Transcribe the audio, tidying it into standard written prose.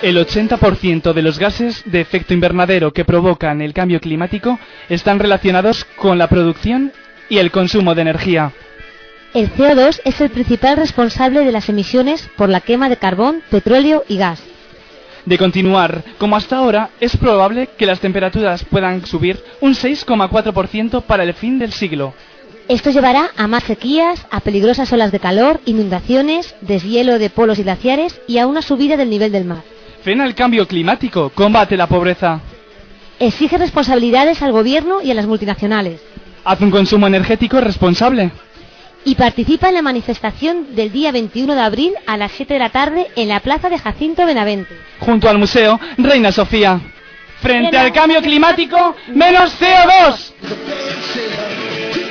El 80% de los gases de efecto invernadero que provocan el cambio climático están relacionados con la producción y el consumo de energía. El CO2 es el principal responsable de las emisiones por la quema de carbón, petróleo y gas. De continuar como hasta ahora, es probable que las temperaturas puedan subir un 6,4% para el fin del siglo. Esto llevará a más sequías, a peligrosas olas de calor, inundaciones, deshielo de polos y glaciares y a una subida del nivel del mar. Frena el cambio climático, combate la pobreza. Exige responsabilidades al gobierno y a las multinacionales. Haz un consumo energético responsable. Y participa en la manifestación del día 21 de abril a las 7 de la tarde en la plaza de Jacinto Benavente. Junto al Museo Reina Sofía. Frente al cambio climático, menos CO2.